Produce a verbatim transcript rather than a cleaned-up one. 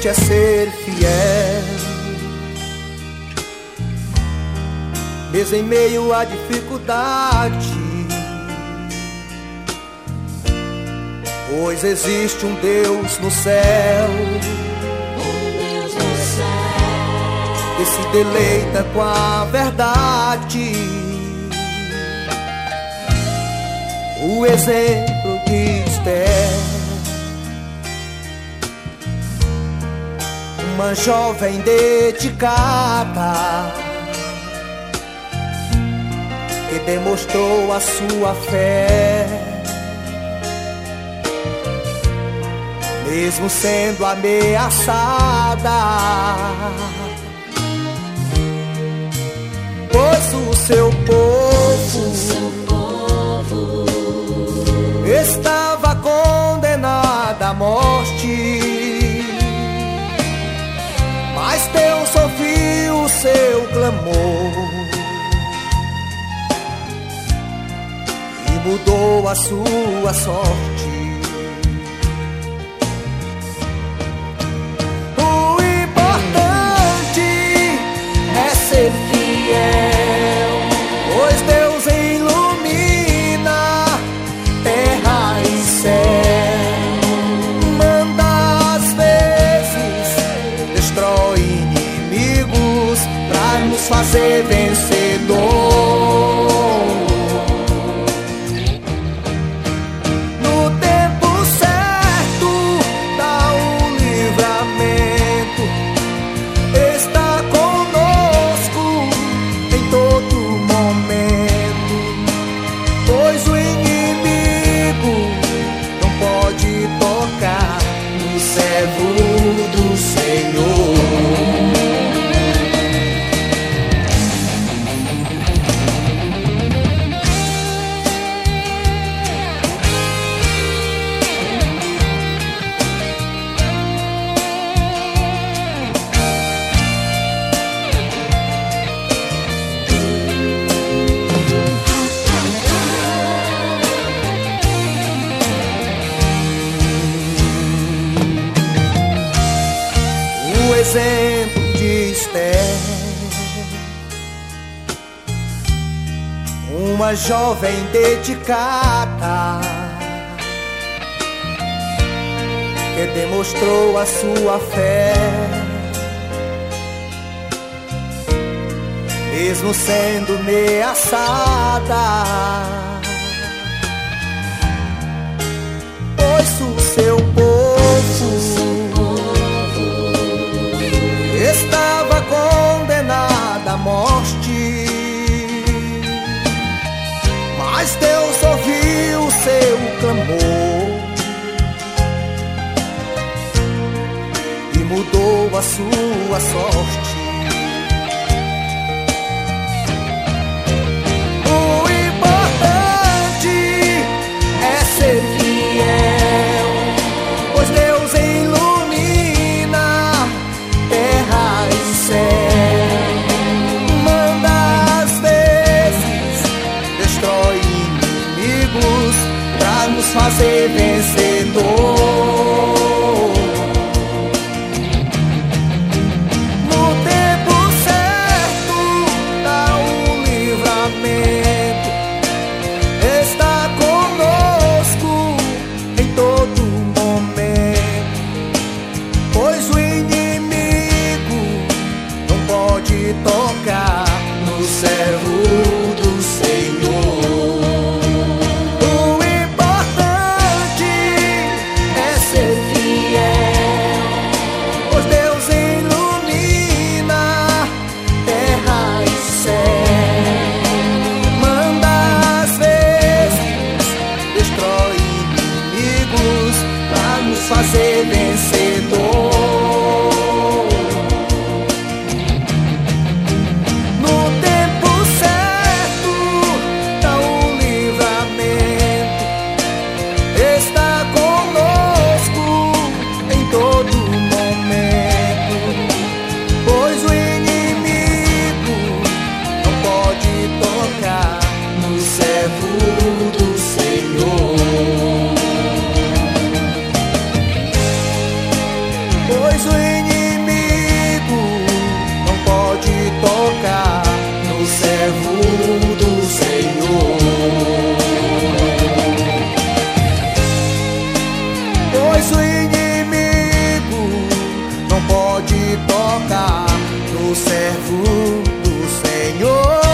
é ser fiel, mesmo em meio à dificuldade, pois existe um Deus no céu, um Deus no céu, que se deleita com a verdade. O exemplo de Esther, uma jovem dedicada, que demonstrou a sua fé, mesmo sendo ameaçada, pois o seu povo, seu povo estava condenado à morte, mas Deus ouviu o seu clamor e mudou a sua sorte. O importante é ser fiel, pois Deus ilumina terra e céu, manda às vezes, destrói inimigos pra nos fazer vencedor. No tempo certo dá um livramento, está conosco em todo momento, pois o inimigo não pode tocar no servo do Senhor. O exemplo de Esther, uma jovem dedicada, que demonstrou a sua fé, mesmo sendo ameaçada, pois o seu povo estava condenada à morte, mas Deus ouviu o seu clamor e mudou a sua sorte. O importante é ser fiel, pois Deus ilumina terra e céu, manda às vezes, destrói inimigos pra nos fazer vencedor. No tempo certo dá um livramento, está conosco em todo momento, pois o inimigo não pode tocar no servo do Senhor. O importante é ser fiel, pois Deus ilumina terra e céu, manda às vezes, destrói inimigos pra nos fazer vencedor. No tempo certo tudo, Senhor.